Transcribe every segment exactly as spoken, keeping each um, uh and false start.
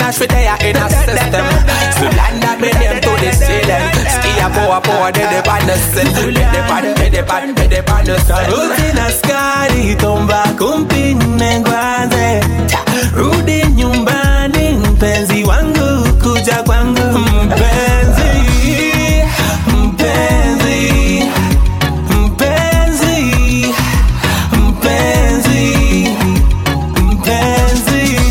Nash with their in a system. So land that me them to the ceiling. Ski a power power de de panesen. De de pan de de pan de de panesen. Rutina skari tomba kumpine ngwanze. Rudi nyumbani mpenzi wangu kuja kwangu mpenzi. Mpenzi. Mpenzi. Mpenzi. Mpenzi.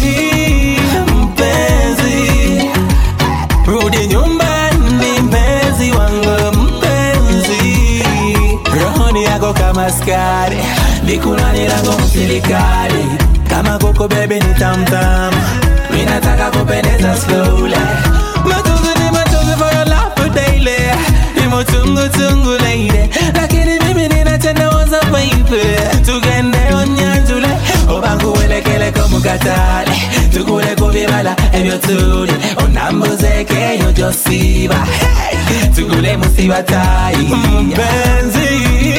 Mpenzi. Rudi nyumbani mpenzi wangu mpenzi. Rohoni yako kama skari, likunani lango msilikali. Kama koko baby ni tam tam, minataka kupendeza slowly. Matungu ni matungu for your love for daily. Ni motungu tungu lady, lakini mimi ninatenda waza baby. Tugende onyanjule, obangu welekele kumukatale. Tukule kubibala ebyo tuli, onambuzeke yo josiba. Tukule musiba tai. Mpenzi,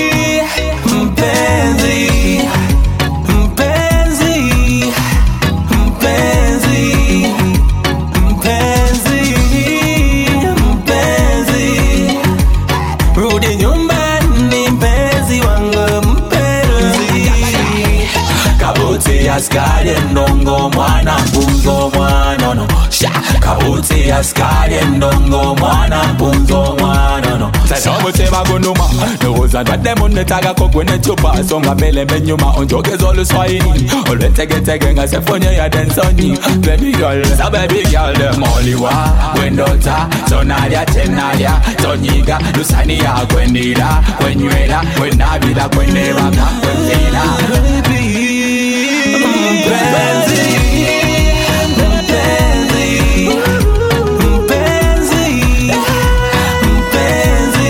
mpenzi. Askari ndongo mwana mpunzo mwana no sha kabuti askari ndongo mwana mpunzo mwana no sababu tema gonuma noza ndademo netaga kokwe chupa songa mbele menyuma onjoke zolu swahili olwetege tege ngasefonye ya densoni baby girl sa baby girl them only wa wendota sonalia tenalia tonyiga lusani ya kwendira kwenywela kwenabila kwenebaka kwendira baby. Mpenzi, mpenzi, mpenzi, mpenzi,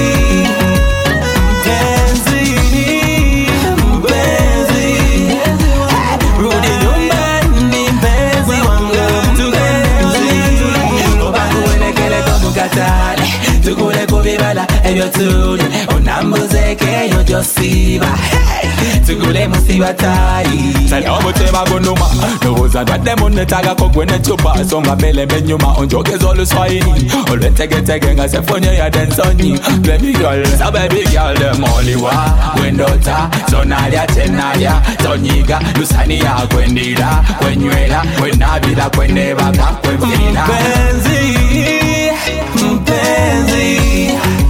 mpenzi, mpenzi. Rudi nyumbani mpenzi wangu mpenzi. Obangu welekele kumukatale. Tukule kubibala ebyo tuli, onambuzeke yo josiba. Tukule musiba tai. Salamu tema gonuma noza ndademo netaga kokwe chupa songa mbele menyuma onjoke zolu swahili olwetege tege ngasefonye ya densoni baby girl sa baby girl them only wa wendota sonalia tenalia tonyiga lusani ya kwendira kwenywela kwenabila kwenebaka kwemfina mpenzi mpenzi